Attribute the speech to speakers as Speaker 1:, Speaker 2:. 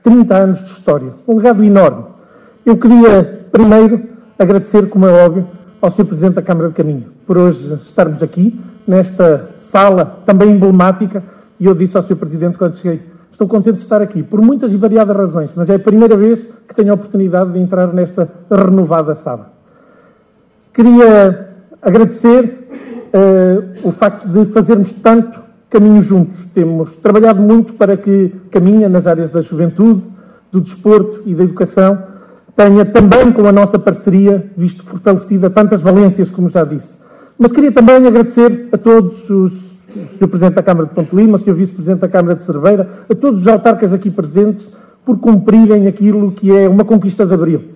Speaker 1: 30 anos de história, um legado enorme. Eu queria, primeiro, agradecer, como é óbvio, ao Sr. Presidente da Câmara de Caminho, por hoje estarmos aqui, nesta sala também emblemática, e eu disse ao Sr. Presidente quando cheguei, estou contente de estar aqui, por muitas e variadas razões, mas é a primeira vez que tenho a oportunidade de entrar nesta renovada sala. Queria agradecer o facto de fazermos tanto caminho juntos. Temos trabalhado muito para que Caminha, nas áreas da juventude, do desporto e da educação, tenha também com a nossa parceria visto fortalecida tantas valências, como já disse. Mas queria também agradecer a todos o Sr. Presidente da Câmara de Ponte Lima, o Sr. Vice-Presidente da Câmara de Cerveira, a todos os autarcas aqui presentes, por cumprirem aquilo que é uma conquista de Abril.